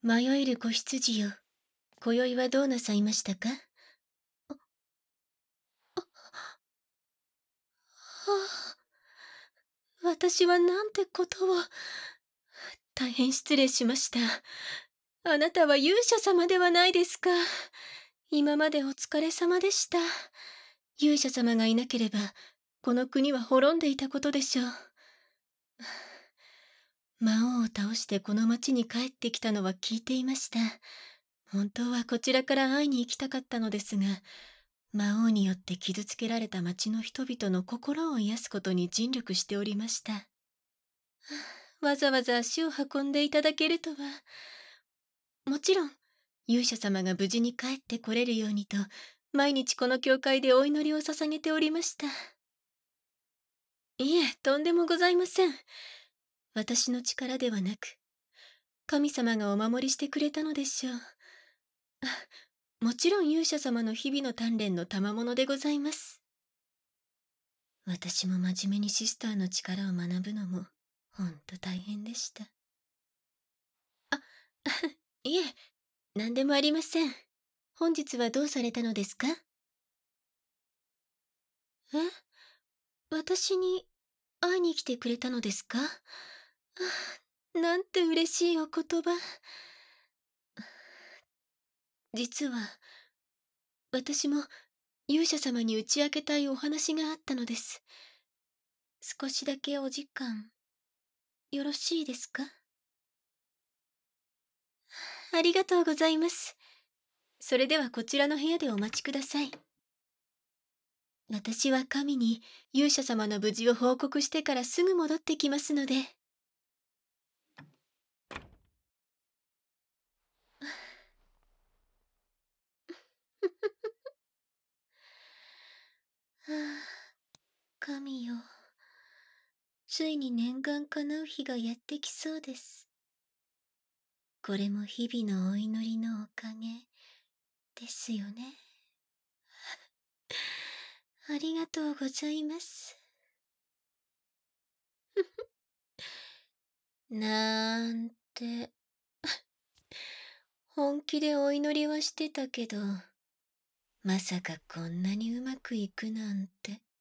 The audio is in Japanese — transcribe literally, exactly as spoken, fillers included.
迷える子羊よ、今宵はどうなさいましたか？あ、はあ、私はなんてことを。大変失礼しました。あなたは勇者様ではないですか。今までお疲れ様でした。勇者様がいなければ、この国は滅んでいたことでしょう。魔王を倒してこの町に帰ってきたのは聞いていました。本当はこちらから会いに行きたかったのですが、魔王によって傷つけられた町の人々の心を癒すことに尽力しておりました。わざわざ足を運んでいただけるとは。もちろん、勇者様が無事に帰ってこれるようにと、毎日この教会でお祈りを捧げておりました。いえ、とんでもございません。私の力ではなく、神様がお守りしてくれたのでしょう。あ、もちろん勇者様の日々の鍛錬の賜物でございます。私も真面目にシスターの力を学ぶのも、ほんと大変でした。あ、いえ、何でもありません。本日はどうされたのですか？え？私に会いに来てくれたのですか？あ、なんて嬉しいお言葉。実は、私も勇者様に打ち明けたいお話があったのです。少しだけお時間、よろしいですか？ありがとうございます。それではこちらの部屋でお待ちください。私は神に勇者様の無事を報告してからすぐ戻ってきますので。はあ、神よ。ついに念願叶う日がやってきそうです。これも日々のお祈りのおかげですよね。ありがとうございます。なんて。本気でお祈りはしてたけど、まさかこんなにうまくいくなんて。